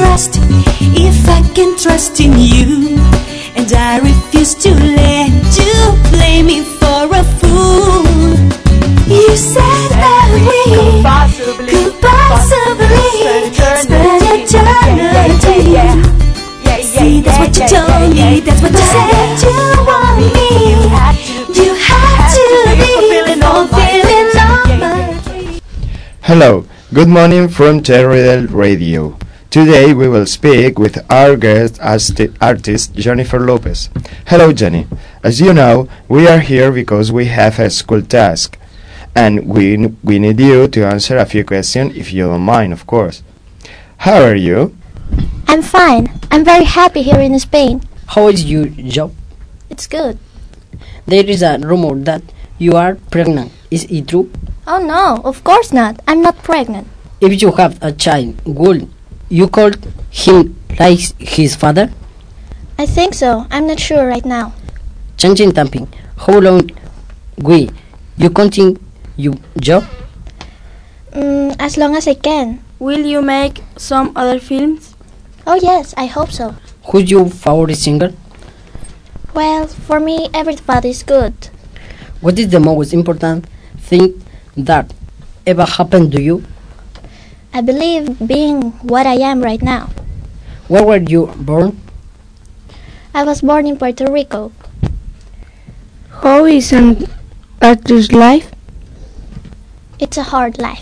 trust if I can trust in you. And I refuse to let you play me for a fool. You said that we could possibly spend eternity. See, that's what you told me, that's what you said you want me. You had to be fulfilling all my dreams. Hello, good morning from Terridel Radio. Today we will speak with our guest artist Jennifer Lopez. Hello Jenny. As you know, we are here because we have a school task. And we need you to answer a few questions if you don't mind, of course. How are you? I'm fine. I'm very happy here in Spain. How is your job? It's good. There is a rumor that you are pregnant. Is it true? Oh no, of course not. I'm not pregnant. If you have a child, will you call him like his father? I think so. I'm not sure right now. Changing tamping. How long will you continue your job? As long as I can. Will you make some other films? Oh yes, I hope so. Who's your favorite singer? Well, for me, everybody is good. What is the most important thing that ever happened to you? I believe being what I am right now. Where were you born? I was born in Puerto Rico. How is an artist's life? It's a hard life.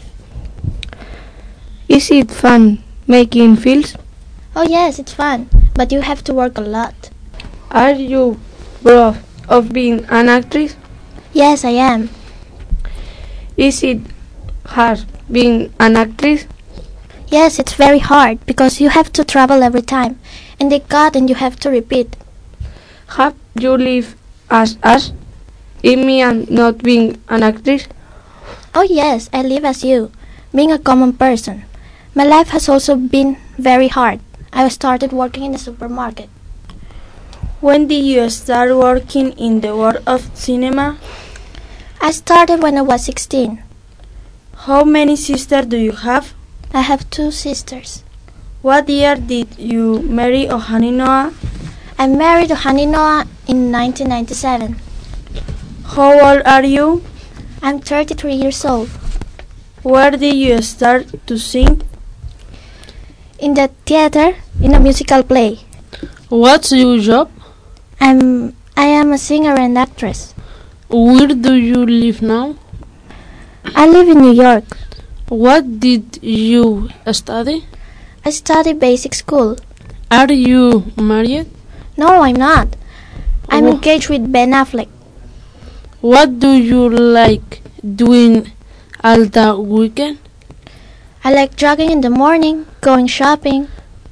Is it fun making films? Oh yes, it's fun, but you have to work a lot. Are you proud of being an actress? Yes, I am. Is it hard being an actress? Yes, it's very hard because you have to travel every time, and they cut and you have to repeat. Have you lived as us, in me and not being an actress? Oh yes, I live as you, being a common person. My life has also been very hard. I started working in the supermarket. When did you start working in the world of cinema? I started when I was 16. How many sisters do you have? I have 2 sisters. What year did you marry Ohani Noah? I married Ohani Noah in 1997. How old are you? I'm 33 years old. Where did you start to sing? In the theater, in a musical play. What's your job? I am a singer and actress. Where do you live now? I live in New York. What did you study? I study basic school. Are you married? No, I'm not. I'm engaged with Ben Affleck. What do you like doing all the weekend? I like jogging in the morning, going shopping.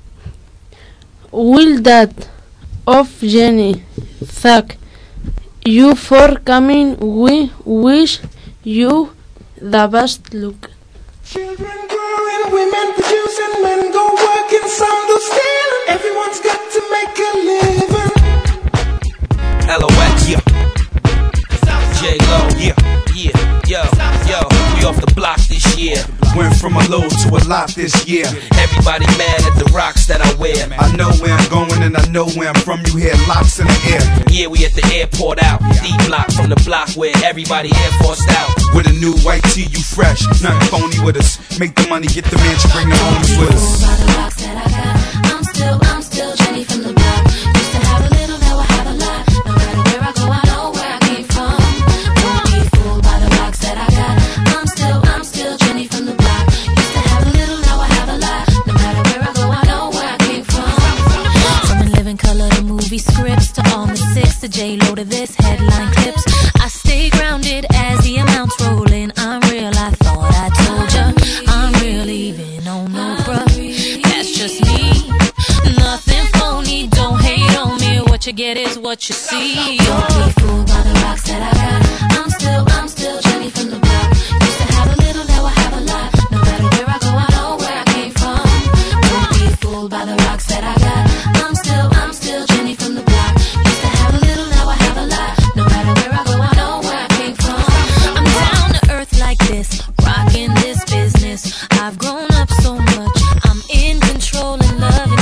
Will that of Jenny thank you for coming? We wish you the best luck. Children growing, women producing, men go working, some do stealing. Everyone's got to make a living. LOX, yeah. J-Lo, yeah, yo, we off the block this year. Went from a low to a lot this year. Everybody mad at the rocks that I wear. I know where I'm going and I know where I'm from. You hear locks in the air. Yeah, we at the airport out. D-block from the block where everybody air forced out. With a new white tee, you fresh. Nothing phony with us. Make the money, get the mansion, bring the homies with us. By the rocks that I got, I'm still Jenny from the block. Used to have a little, now I have a lot. No matter where I go, I know where I came from. Don't be fooled by the rocks that I got. I'm still Jenny from the block. Used to have a little, now I have a lot. No matter where I go, I know where I came from. From In Living Color to movie scripts to all the 6 to J-Lo to this headline clips. I stay grounded as the amounts roll in. I'm real, I thought I told ya. I'm real even on no bruh. That's just me. Nothing phony, don't hate on me. What you get is what you see. Don't be fooled by the rocks that I got. I'm still Jenny from the block. Used to have a little, now I have a lot. No matter where I go, I know where I came from. Don't be fooled by the rocks that I got. I'm still Jenny from the block. Used to have a little, now I have a lot. No matter where I go, I know where I came from. I'm down to earth like this, rocking this business. I've grown up so much. I'm in control and love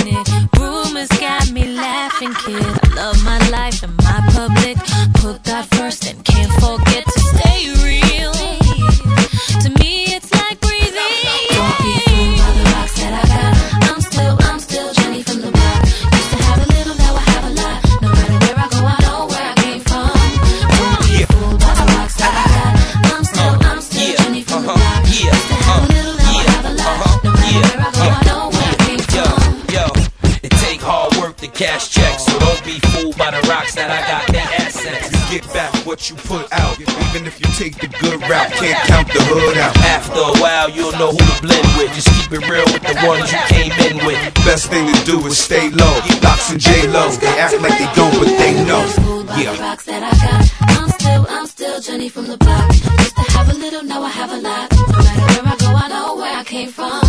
what you put out. Even if you take the good route, can't count the hood out. After a while, you'll know who to blend with. Just keep it real with the ones you came in with. Best thing to do is stay low. Lox and J-Lo, they act like they don't, but they know. Yeah. Rocks that I got. I'm still Jenny from the block. Used to have a little, now I have a lot. No matter where I go, I know where I came from.